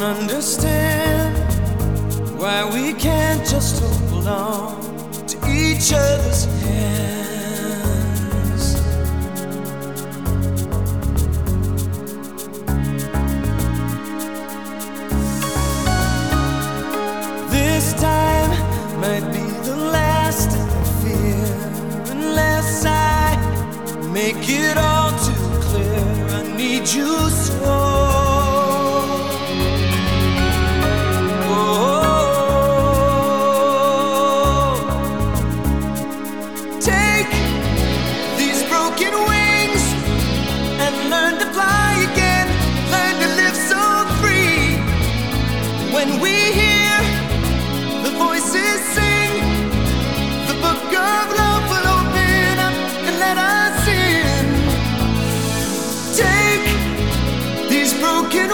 understand why we can't just hold on to each other's hands. This time might be the last I fear, unless I make it all too clear. I need you so. When we hear the voices sing, the book of love will open up and let us in. Take these broken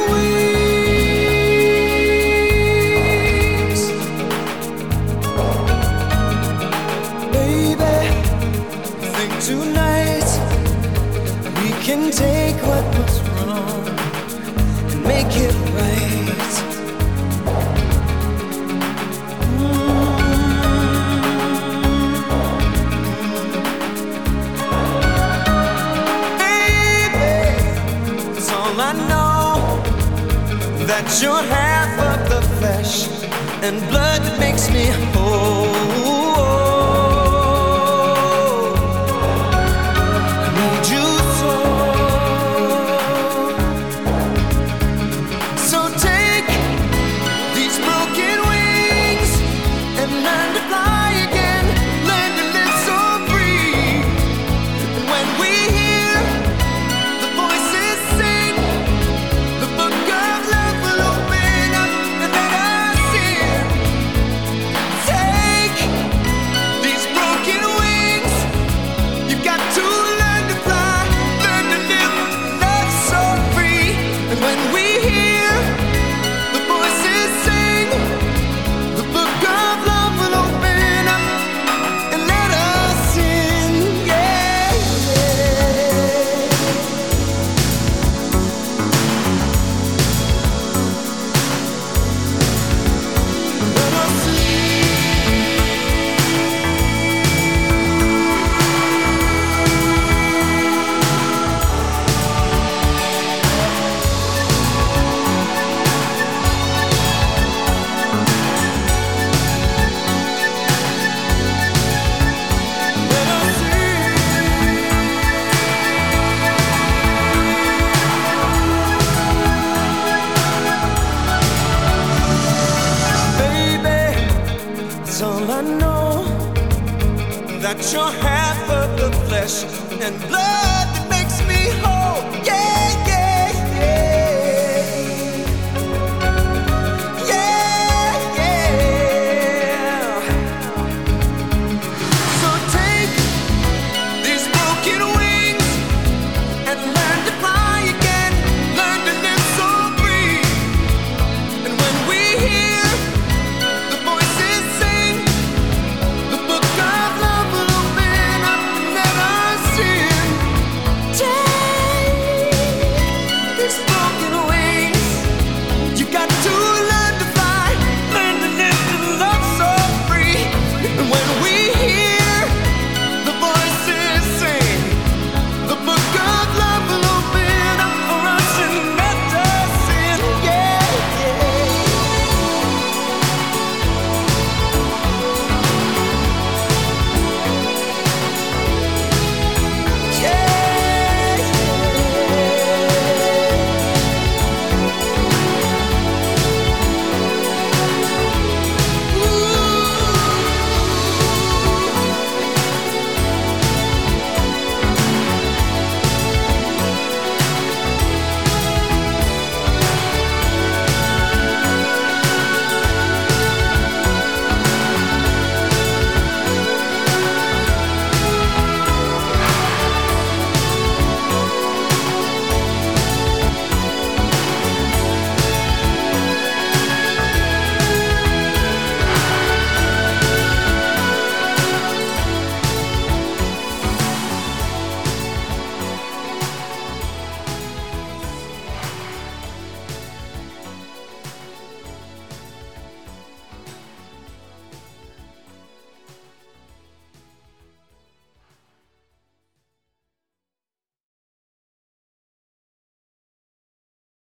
wings, baby. I think tonight we can take what was wrong and make it right. I know that you're half of the flesh and blood that makes me whole. I need you so. So take these broken wings and learn to fly again. Learn to live so free. And when we hear the voices sing, the book of love will open up and let us in. Take these broken wings. You've got to learn to fly, learn to live, love so free. And when we hear the voices sing, the book of love will open up and let us in. Yeah, let us in. Let us in. Baby, it's all I know, that you're half of the flesh and blood that makes me whole. Yeah.